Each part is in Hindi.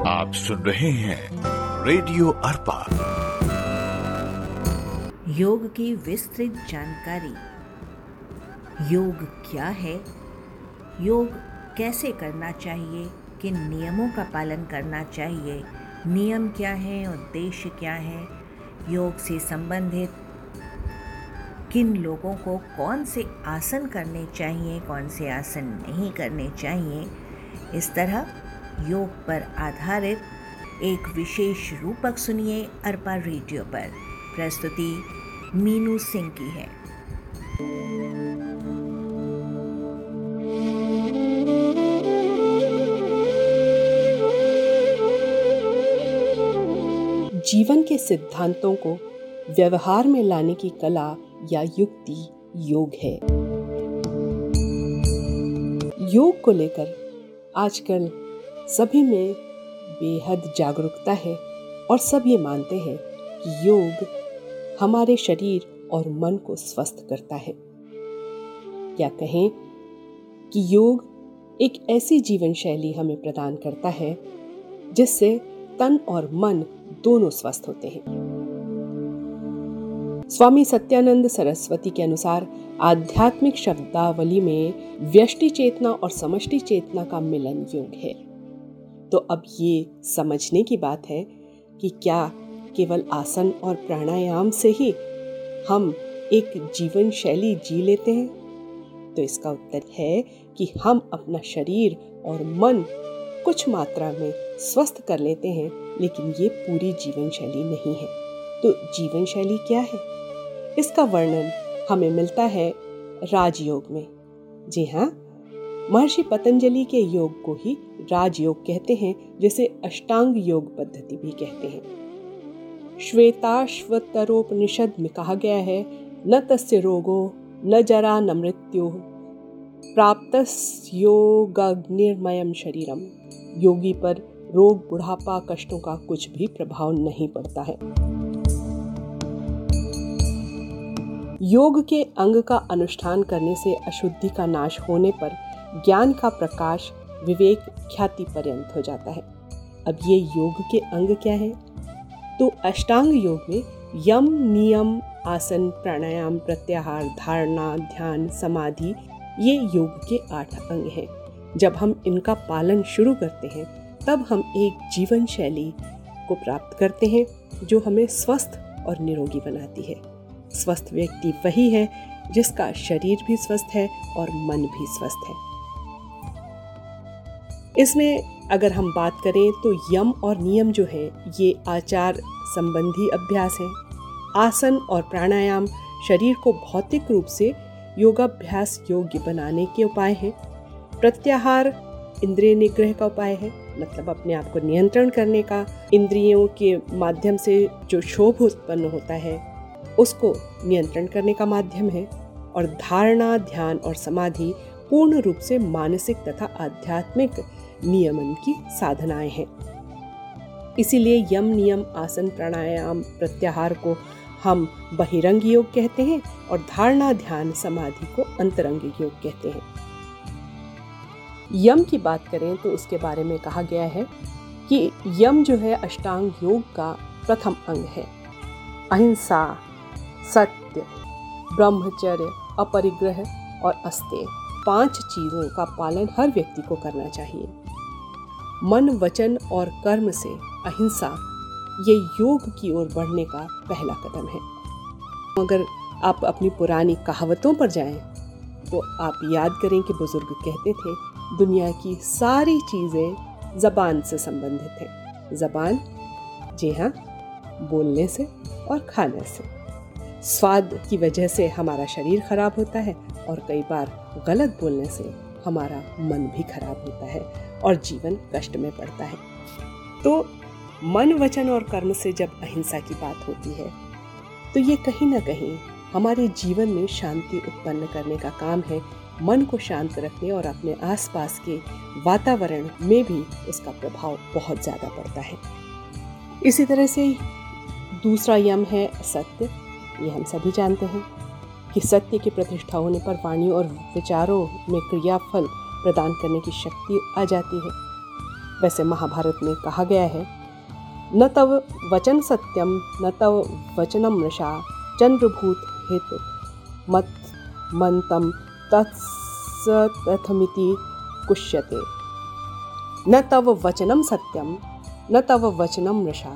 आप सुन रहे हैं रेडियो अर्पा। योग की विस्तृत जानकारी। योग क्या है, योग कैसे करना चाहिए, किन नियमों का पालन करना चाहिए, नियम क्या है, उद्देश्य क्या है, योग से संबंधित किन लोगों को कौन से आसन करने चाहिए, कौन से आसन नहीं करने चाहिए, इस तरह योग पर आधारित एक विशेष रूपक सुनिए अर्पा रेडियो पर। प्रस्तुति मीनू सिंह की है। जीवन के सिद्धांतों को व्यवहार में लाने की कला या युक्ति योग है। योग को लेकर आजकल सभी में बेहद जागरूकता है और सब ये मानते हैं कि योग हमारे शरीर और मन को स्वस्थ करता है। क्या कहें कि योग एक ऐसी जीवन शैली हमें प्रदान करता है जिससे तन और मन दोनों स्वस्थ होते हैं। स्वामी सत्यानंद सरस्वती के अनुसार आध्यात्मिक शब्दावली में व्यष्टि चेतना और समष्टि चेतना का मिलन योग है। तो अब ये समझने की बात है कि क्या केवल आसन और प्राणायाम से ही हम एक जीवन शैली जी लेते हैं? तो इसका उत्तर है कि हम अपना शरीर और मन कुछ मात्रा में स्वस्थ कर लेते हैं, लेकिन ये पूरी जीवन शैली नहीं है। तो जीवन शैली क्या है? इसका वर्णन हमें मिलता है राजयोग में। जी हाँ, महर्षि पतंजलि के योग को ही राजयोग कहते हैं, जिसे अष्टांग योग पद्धति भी कहते हैं। श्वेताश्वतरोपनिषद में कहा गया है, न तस्य रोगो न जरा न मृत्यु प्राप्तस्य योगाग्निर्मयम् शरीरम। योगी पर रोग, बुढ़ापा, कष्टों का कुछ भी प्रभाव नहीं पड़ता है। योग के अंग का अनुष्ठान करने से अशुद्धि का नाश होने पर ज्ञान का प्रकाश विवेक ख्याति पर्यंत हो जाता है। अब ये योग के अंग क्या है? तो अष्टांग योग में यम, नियम, आसन, प्राणायाम, प्रत्याहार, धारणा, ध्यान, समाधि, ये योग के 8 अंग हैं। जब हम इनका पालन शुरू करते हैं तब हम एक जीवन शैली को प्राप्त करते हैं जो हमें स्वस्थ और निरोगी बनाती है। स्वस्थ व्यक्ति वही है जिसका शरीर भी स्वस्थ है और मन भी स्वस्थ है। इसमें अगर हम बात करें तो यम और नियम जो है ये आचार संबंधी अभ्यास हैं। आसन और प्राणायाम शरीर को भौतिक रूप से योगाभ्यास योग्य बनाने के उपाय हैं। प्रत्याहार इंद्रिय निग्रह का उपाय है, मतलब अपने आप को नियंत्रण करने का। इंद्रियों के माध्यम से जो क्षोभ उत्पन्न होता है उसको नियंत्रण करने का माध्यम है। और धारणा, ध्यान और समाधि पूर्ण रूप से मानसिक तथा आध्यात्मिक नियमन की साधनाएं हैं। इसीलिए यम, नियम, आसन, प्राणायाम, प्रत्याहार को हम बहिरंग योग कहते हैं और धारणा, ध्यान, समाधि को अंतरंग योग कहते हैं। यम की बात करें तो उसके बारे में कहा गया है कि यम जो है अष्टांग योग का प्रथम अंग है। अहिंसा, सत्य, ब्रह्मचर्य, अपरिग्रह और अस्तेय 5 चीजों का पालन हर व्यक्ति को करना चाहिए। मन, वचन और कर्म से अहिंसा ये योग की ओर बढ़ने का पहला कदम है। अगर आप अपनी पुरानी कहावतों पर जाएं तो आप याद करें कि बुजुर्ग कहते थे, दुनिया की सारी चीजें जबान से संबंधित हैं। जबान, जी हाँ, बोलने से और खाने से। स्वाद की वजह से हमारा शरीर खराब होता है और कई बार गलत बोलने से हमारा मन भी खराब होता है और जीवन कष्ट में पड़ता है। तो मन, वचन और कर्म से जब अहिंसा की बात होती है तो ये कहीं ना कहीं हमारे जीवन में शांति उत्पन्न करने का काम है। मन को शांत रखने और अपने आसपास के वातावरण में भी उसका प्रभाव बहुत ज़्यादा पड़ता है। इसी तरह से दूसरा यम है सत्य। ये हम सभी जानते हैं कि सत्य की प्रतिष्ठा होने पर वाणी और विचारों में क्रियाफल प्रदान करने की शक्ति आ जाती है। वैसे महाभारत में कहा गया है, न तव वचन सत्यम न तव वचनम मृषा चंद्रभूत हेतु मत मंतम तत्सतथमिति कुष्यते। न तव वचनम सत्यम न तव वचनम मृषा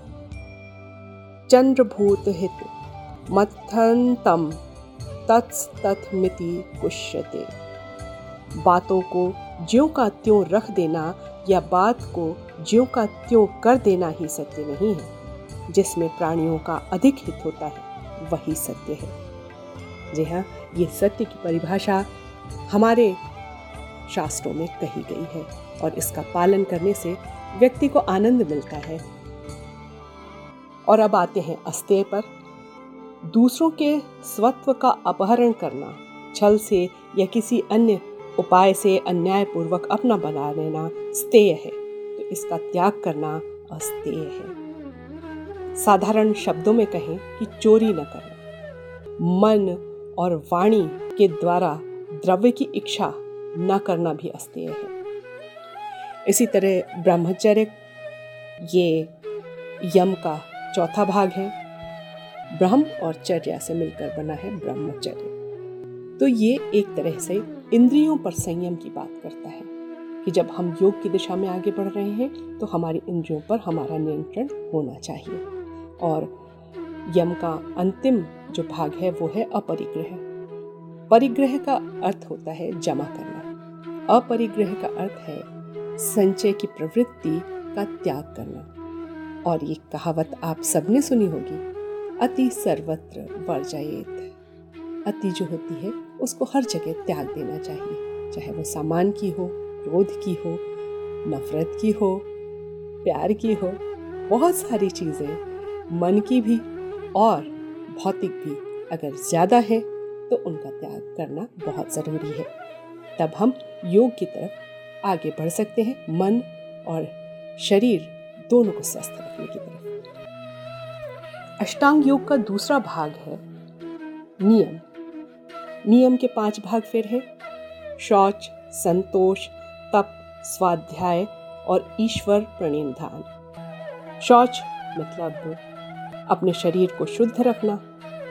चंद्रभूत हेतु मत्थंतम तत्सतथमिति कुष्यते। बातों को ज्यों का त्यों रख देना या बात को ज्यों का त्यों कर देना ही सत्य नहीं है। जिसमें प्राणियों का अधिक हित होता है वही सत्य है। जी हाँ, ये सत्य की परिभाषा हमारे शास्त्रों में कही गई है और इसका पालन करने से व्यक्ति को आनंद मिलता है। और अब आते हैं अस्तेय पर। दूसरों के स्वत्व का अपहरण करना, छल से या किसी अन्य उपाय से अन्यायपूर्वक अपना बना लेना स्तेय है, तो इसका त्याग करना अस्तेय है। साधारण शब्दों में कहें कि चोरी न करना, मन और वाणी के द्वारा द्रव्य की इच्छा न करना भी अस्तेय है। इसी तरह ब्रह्मचर्य ये यम का चौथा भाग है। ब्रह्म और चर्या से मिलकर बना है ब्रह्मचर्य। तो ये एक तरह से इंद्रियों पर संयम की बात करता है कि जब हम योग की दिशा में आगे बढ़ रहे हैं तो हमारी इंद्रियों पर हमारा नियंत्रण होना चाहिए। और यम का अंतिम जो भाग है वो है अपरिग्रह। परिग्रह का अर्थ होता है जमा करना। अपरिग्रह का अर्थ है संचय की प्रवृत्ति का त्याग करना। और ये कहावत आप सबने सुनी होगी, अति सर्वत्र वर्जयेत। अति जो होती है उसको हर जगह त्याग देना चाहिए, चाहे वो सामान की हो, क्रोध की हो, नफरत की हो, प्यार की हो, बहुत सारी चीज़ें मन की भी और भौतिक भी अगर ज़्यादा है तो उनका त्याग करना बहुत ज़रूरी है। तब हम योग की तरफ आगे बढ़ सकते हैं, मन और शरीर दोनों को स्वस्थ रखने की तरफ। अष्टांग योग का दूसरा भाग है नियम। नियम के 5 भाग फिर है शौच, संतोष, तप, स्वाध्याय और ईश्वर प्रणिधान। शौच मतलब अपने शरीर को शुद्ध रखना।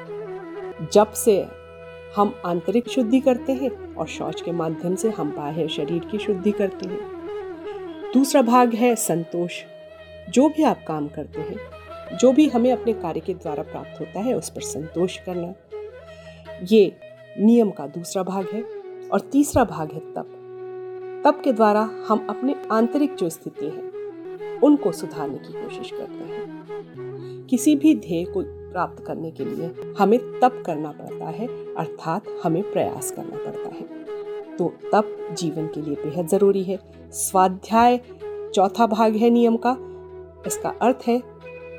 जप से हम आंतरिक शुद्धि करते हैं और शौच के माध्यम से हम बाह्य शरीर की शुद्धि करते हैं। दूसरा भाग है संतोष। जो भी आप काम करते हैं, जो भी हमें अपने कार्य के द्वारा प्राप्त होता है उस पर संतोष करना, ये नियम का दूसरा भाग है। और तीसरा भाग है तप। तप के द्वारा हम अपने आंतरिक जो स्थिति है उनको सुधारने की कोशिश करते हैं। किसी भी ध्येय को प्राप्त करने के लिए हमें तप करना पड़ता है, अर्थात हमें प्रयास करना पड़ता है। तो तप जीवन के लिए बेहद जरूरी है। स्वाध्याय चौथा भाग है नियम का। इसका अर्थ है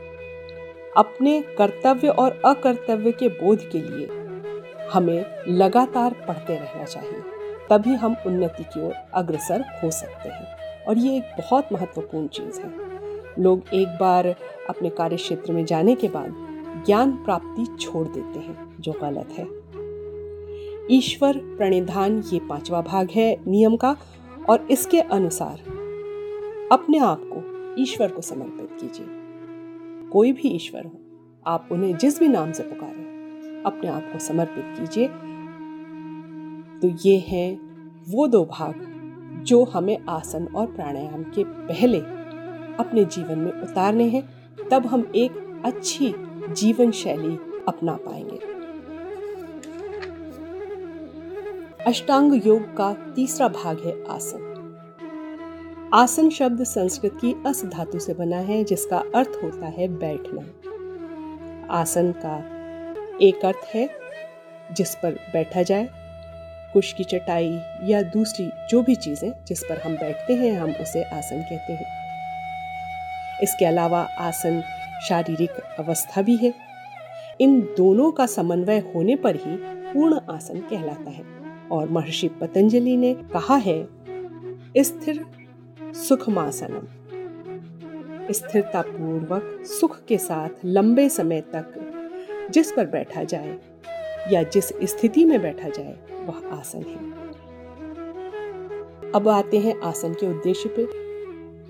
अपने कर्तव्य और अकर्तव्य के बोध के लिए हमें लगातार पढ़ते रहना चाहिए, तभी हम उन्नति की ओर अग्रसर हो सकते हैं। और ये एक बहुत महत्वपूर्ण चीज़ है। लोग एक बार अपने कार्य क्षेत्र में जाने के बाद ज्ञान प्राप्ति छोड़ देते हैं, जो गलत है। ईश्वर प्रणिधान ये 5वां भाग है नियम का। और इसके अनुसार अपने आप को ईश्वर को समर्पित कीजिए। कोई भी ईश्वर हो, आप उन्हें जिस भी नाम से पुकारें, अपने आप को समर्पित कीजिए। तो ये हैं वो 2 भाग जो हमें आसन और प्राणायाम के पहले अपने जीवन में उतारने हैं, तब हम एक अच्छी जीवन शैली अपना पाएंगे। अष्टांग योग का तीसरा भाग है आसन। आसन शब्द संस्कृत की अस धातु से बना है, जिसका अर्थ होता है बैठना। आसन का एक अर्थ है जिस पर बैठा जाए, कुश की चटाई या दूसरी जो भी चीजें जिस पर हम बैठते हैं हम उसे आसन कहते हैं। इसके अलावा आसन शारीरिक अवस्था भी है। इन दोनों का समन्वय होने पर ही पूर्ण आसन कहलाता है। और महर्षि पतंजलि ने कहा है, स्थिर सुखमासनम, स्थिरता पूर्वक सुख के साथ लंबे समय तक जिस पर बैठा जाए या जिस स्थिति में बैठा जाए वह आसन है। अब आते हैं आसन के उद्देश्य पे।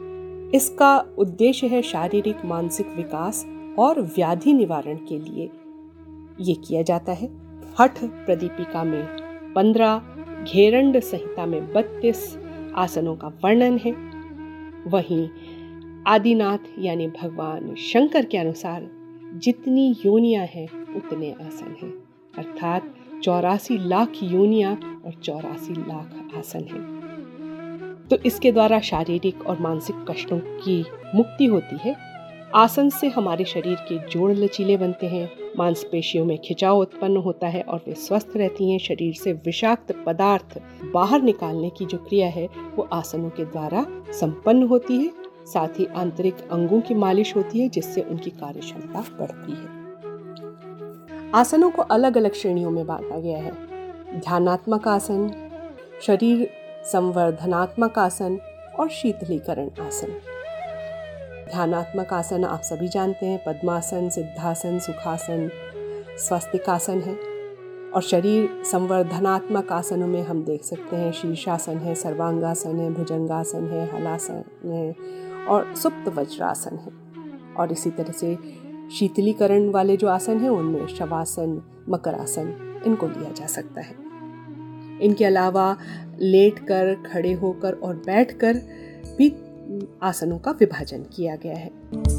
इसका उद्देश्य है शारीरिक मानसिक विकास और व्याधि निवारण के लिए ये किया जाता है। हठ प्रदीपिका में 15, घेरंड संहिता में 32 आसनों का वर्णन है। वहीं आदिनाथ यानी भगवान शंकर के अनुसार जितनी योनियां हैं उतने आसन हैं, अर्थात 84 लाख योनियां और 84 लाख आसन हैं। तो इसके द्वारा शारीरिक और मानसिक कष्टों की मुक्ति होती है। आसन से हमारे शरीर के जोड़ लचीले बनते हैं, मांसपेशियों में खिंचाव उत्पन्न होता है और वे स्वस्थ रहती हैं। शरीर से विषाक्त पदार्थ बाहर निकालने की जो क्रिया है वो आसनों के द्वारा संपन्न होती है। साथ ही आंतरिक अंगों की मालिश होती है जिससे उनकी कार्यक्षमता बढ़ती है। आसनों को अलग अलग श्रेणियों में बांटा गया है। ध्यानात्मक आसन, शरीर संवर्धनात्मक आसन और शीतलीकरण आसन। ध्यानात्मक आसन आप सभी जानते हैं, पद्मासन, सिद्धासन, सुखासन, स्वस्तिकासन है। और शरीर संवर्धनात्मक आसनों में हम देख सकते हैं शीर्षासन है, सर्वांगासन है, भुजंगासन है, हलासन है और सुप्त वज्रासन है। और इसी तरह से शीतलीकरण वाले जो आसन हैं उनमें शवासन, मकरासन इनको लिया जा सकता है। इनके अलावा लेटकर, खड़े होकर और बैठकर भी आसनों का विभाजन किया गया है।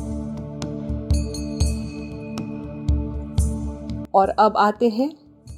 और अब आते हैं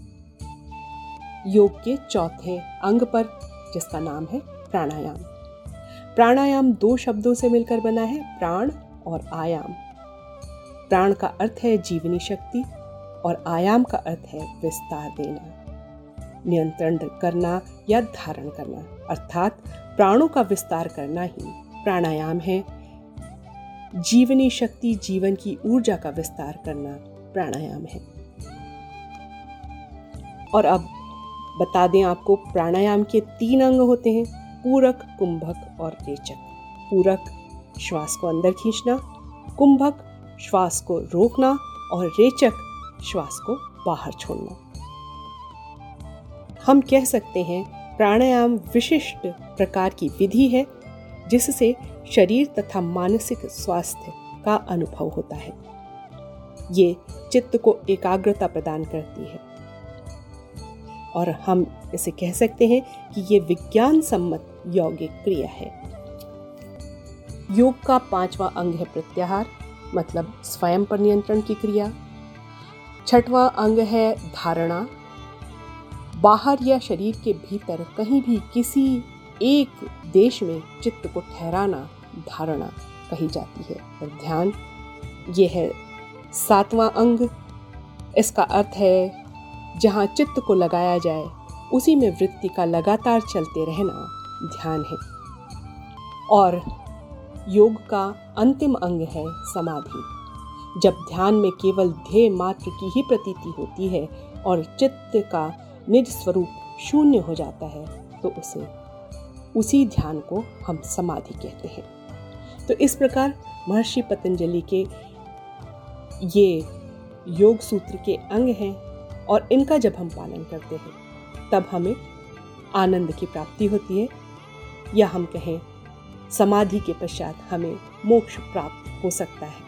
योग के चौथे अंग पर, जिसका नाम है प्राणायाम। प्राणायाम 2 शब्दों से मिलकर बना है, प्राण और आयाम। प्राण का अर्थ है जीवनी शक्ति और आयाम का अर्थ है विस्तार देना, नियंत्रण करना या धारण करना, अर्थात प्राणों का विस्तार करना ही प्राणायाम है। जीवनी शक्ति, जीवन की ऊर्जा का विस्तार करना प्राणायाम है। और अब बता दें आपको, प्राणायाम के 3 अंग होते हैं, पूरक, कुंभक और रेचक। पूरक श्वास को अंदर खींचना, कुंभक श्वास को रोकना और रेचक श्वास को बाहर छोड़ना। हम कह सकते हैं प्राणायाम विशिष्ट प्रकार की विधि है जिससे शरीर तथा मानसिक स्वास्थ्य का अनुभव होता है। ये चित्त को एकाग्रता प्रदान करती है और हम इसे कह सकते हैं कि ये विज्ञान सम्मत यौगिक क्रिया है। योग का 5वां अंग है प्रत्याहार, मतलब स्वयं पर नियंत्रण की क्रिया। 6वां अंग है धारणा। बाहर या शरीर के भीतर कहीं भी किसी एक देश में चित्त को ठहराना धारणा कही जाती है। और ध्यान, ये है 7वां अंग। इसका अर्थ है जहाँ चित्त को लगाया जाए उसी में वृत्ति का लगातार चलते रहना ध्यान है। और योग का अंतिम अंग है समाधि। जब ध्यान में केवल ध्येय मात्र की ही प्रतीति होती है और चित्त का निज स्वरूप शून्य हो जाता है तो उसी ध्यान को हम समाधि कहते हैं। तो इस प्रकार महर्षि पतंजलि के ये योग सूत्र के अंग हैं और इनका जब हम पालन करते हैं तब हमें आनंद की प्राप्ति होती है, या हम कहें समाधि के पश्चात हमें मोक्ष प्राप्त हो सकता है।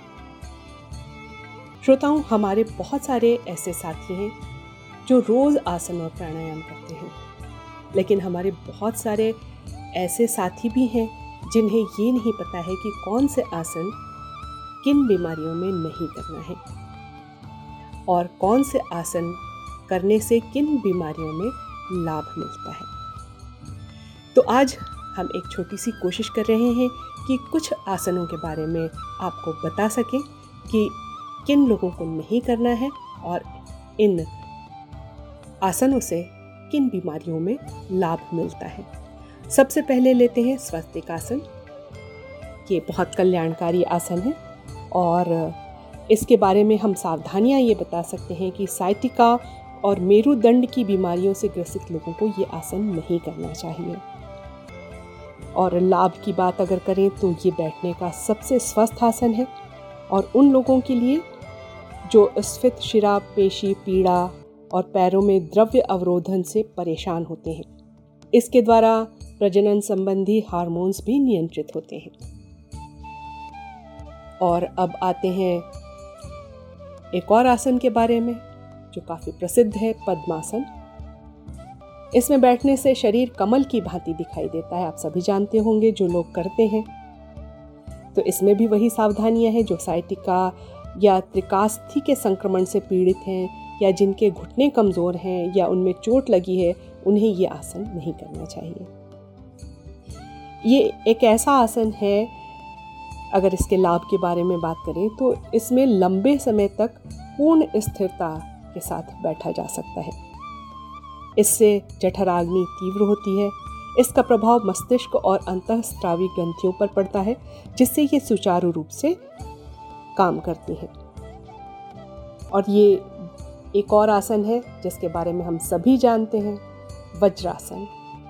श्रोताओं, हमारे बहुत सारे ऐसे साथी हैं जो रोज आसन और प्राणायाम करते हैं, लेकिन हमारे बहुत सारे ऐसे साथी भी हैं जिन्हें ये नहीं पता है कि कौन से आसन किन बीमारियों में नहीं करना है और कौन से आसन करने से किन बीमारियों में लाभ मिलता है। तो आज हम एक छोटी सी कोशिश कर रहे हैं कि कुछ आसनों के बारे में आपको बता सकें कि किन लोगों को नहीं करना है और इन आसनों से किन बीमारियों में लाभ मिलता है। सबसे पहले लेते हैं स्वस्तिकासन। ये बहुत कल्याणकारी आसन है और इसके बारे में हम सावधानियां ये बता सकते हैं कि साइटिका और मेरुदंड की बीमारियों से ग्रसित लोगों को ये आसन नहीं करना चाहिए। और लाभ की बात अगर करें तो ये बैठने का सबसे स्वस्थ आसन है और उन लोगों के लिए जो स्फीत शिरा पेशी पीड़ा और पैरों में द्रव्य अवरोधन से परेशान होते हैं। इसके द्वारा प्रजनन संबंधी हार्मोन्स भी नियंत्रित होते हैं। और अब आते हैं एक और आसन के बारे में जो काफ़ी प्रसिद्ध है, पद्मासन। इसमें बैठने से शरीर कमल की भांति दिखाई देता है, आप सभी जानते होंगे जो लोग करते हैं। तो इसमें भी वही सावधानियां हैं। जो साइटिका या त्रिकास्थी के संक्रमण से पीड़ित हैं या जिनके घुटने कमज़ोर हैं या उनमें चोट लगी है, उन्हें ये आसन नहीं करना चाहिए। ये एक ऐसा आसन है, अगर इसके लाभ के बारे में बात करें तो इसमें लंबे समय तक पूर्ण स्थिरता के साथ बैठा जा सकता है। इससे जठराग्नि तीव्र होती है। इसका प्रभाव मस्तिष्क और अंतःस्रावी ग्रंथियों पर पड़ता है, जिससे ये सुचारू रूप से काम करती हैं। और ये एक और आसन है जिसके बारे में हम सभी जानते हैं, वज्रासन।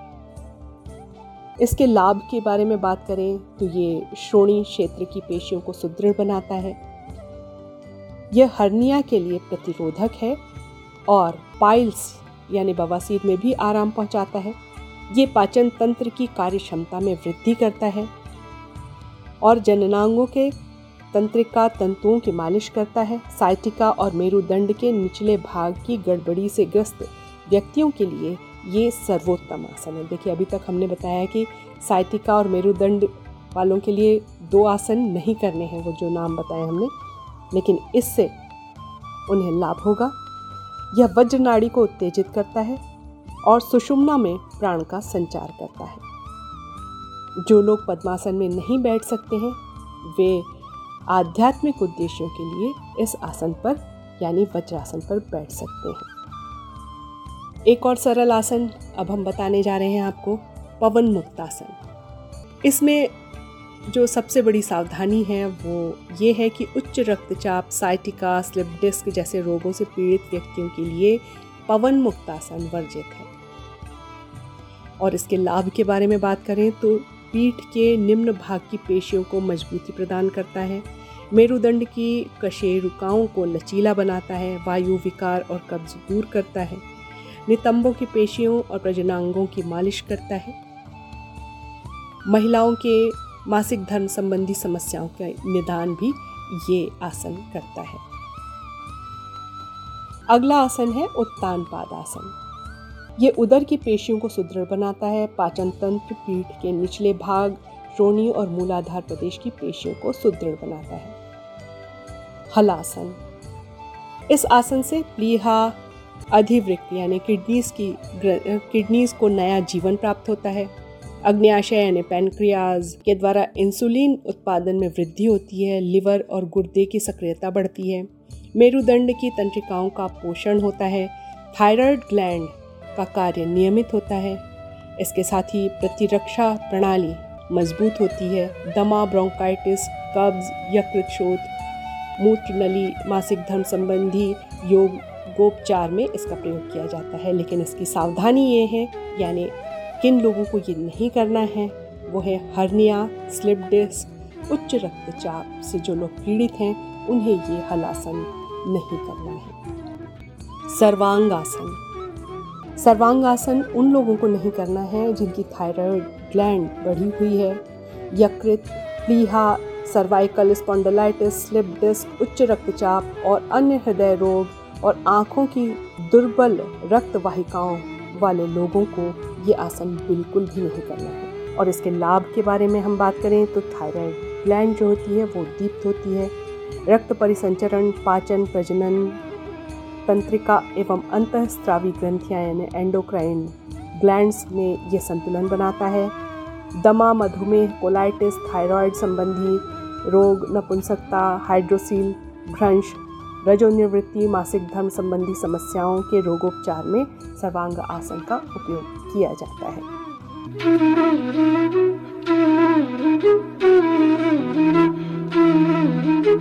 इसके लाभ के बारे में बात करें तो ये श्रोणि क्षेत्र की पेशियों को सुदृढ़ बनाता है। यह हर्निया के लिए प्रतिरोधक है और पाइल्स यानी बवासीर में भी आराम पहुंचाता है। ये पाचन तंत्र की कार्य क्षमता में वृद्धि करता है और जननांगों के तंत्रिका तंतुओं की मालिश करता है। साइटिका और मेरुदंड के निचले भाग की गड़बड़ी से ग्रस्त व्यक्तियों के लिए ये सर्वोत्तम आसन है। देखिए, अभी तक हमने बताया कि साइटिका और मेरुदंड वालों के लिए 2 आसन नहीं करने हैं, वो जो नाम बताए हमने, लेकिन इससे उन्हें लाभ होगा। यह वज्र नाड़ी को उत्तेजित करता है और सुषुम्ना में प्राण का संचार करता है। जो लोग पद्मासन में नहीं बैठ सकते हैं, वे आध्यात्मिक उद्देश्यों के लिए इस आसन पर यानी वज्रासन पर बैठ सकते हैं। एक और सरल आसन अब हम बताने जा रहे हैं आपको, पवन मुक्तासन। इसमें जो सबसे बड़ी सावधानी है वो ये है कि उच्च रक्तचाप, साइटिका, स्लिप डिस्क जैसे रोगों से पीड़ित व्यक्तियों के लिए पवन मुक्तासन वर्जित है। और इसके लाभ के बारे में बात करें तो पीठ के निम्न भाग की पेशियों को मजबूती प्रदान करता है, मेरुदंड की कशेरुकाओं को लचीला बनाता है, वायु विकार और कब्ज दूर करता है, नितंबों की पेशियों और प्रजनांगों की मालिश करता है। महिलाओं के मासिक धर्म संबंधी समस्याओं का निदान भी ये आसन करता है। अगला आसन है उत्तान पादासन। ये उदर की पेशियों को सुदृढ़ बनाता है, पाचन तंत्र, पीठ के निचले भाग, श्रोणि और मूलाधार प्रदेश की पेशियों को सुदृढ़ बनाता है। हलासन। इस आसन से प्लीहा, अधिवृक्क यानी किडनीज को नया जीवन प्राप्त होता है। अग्न्याशय यानी पैनक्रियाज के द्वारा इंसुलिन उत्पादन में वृद्धि होती है, लिवर और गुर्दे की सक्रियता बढ़ती है, मेरुदंड की तंत्रिकाओं का पोषण होता है, थायराइड ग्लैंड का कार्य नियमित होता है। इसके साथ ही प्रतिरक्षा प्रणाली मजबूत होती है। दमा, ब्रोंकाइटिस, कब्ज, यकृत शोथ, मूत्र नली, मासिक धर्म संबंधी योगोपचार में इसका प्रयोग किया जाता है। लेकिन इसकी सावधानी ये है, यानी किन लोगों को ये नहीं करना है, वो है हर्निया, स्लिप डिस्क, उच्च रक्तचाप से जो लोग पीड़ित हैं, उन्हें ये हलासन नहीं करना है। सर्वांगासन। सर्वांगासन उन लोगों को नहीं करना है जिनकी थायराइड ग्लैंड बढ़ी हुई है, यकृत, प्लीहा, सर्वाइकल स्पॉन्डिलाइटिस, स्लिप डिस्क, उच्च रक्तचाप और अन्य हृदय रोग और आँखों की दुर्बल रक्त वाहिकाओं वाले लोगों को ये आसन बिल्कुल भी नहीं करना है। और इसके लाभ के बारे में हम बात करें तो थायराइड ग्लैंड जो होती है वो दीप्त होती है, रक्त परिसंचरण, पाचन, प्रजनन तंत्रिका एवं अंतःस्रावी ग्रंथियां यानी एंडोक्राइन ग्लैंड्स में ये संतुलन बनाता है। दमा, मधुमेह, कोलाइटिस, थायराइड संबंधी रोग, नपुंसकता, हाइड्रोसील, भ्रंश, रजोनिवृत्ति, मासिक धर्म संबंधी समस्याओं के रोगोपचार में सर्वांग आसन का उपयोग किया जाता है।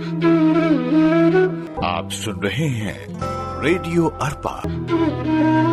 आप सुन रहे हैं रेडियो अर्पा।